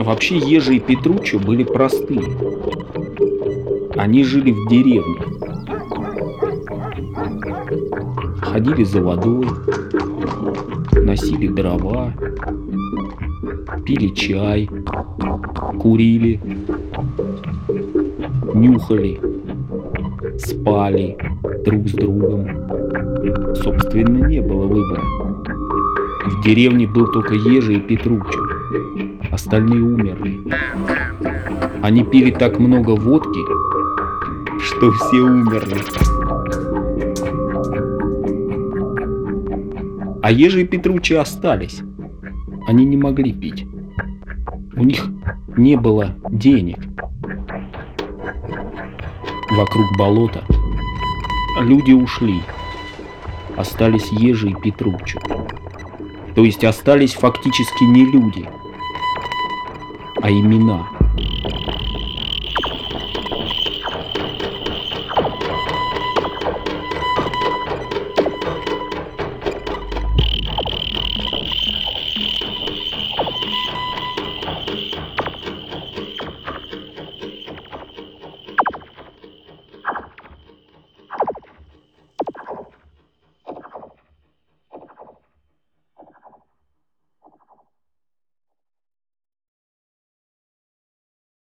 Вообще Ежи и Петруччо были простые. Они жили в деревне. Ходили за водой, носили дрова, пили чай, курили, нюхали, спали друг с другом. Собственно, не было выбора. В деревне был только Ежи и Петруччо. Остальные умерли. Они пили так много водки, что все умерли. А Ежи и Петруччо остались. Они не могли пить. У них не было денег. Вокруг болота люди ушли. Остались Ежи и Петруччо. То есть остались фактически не люди, а имена.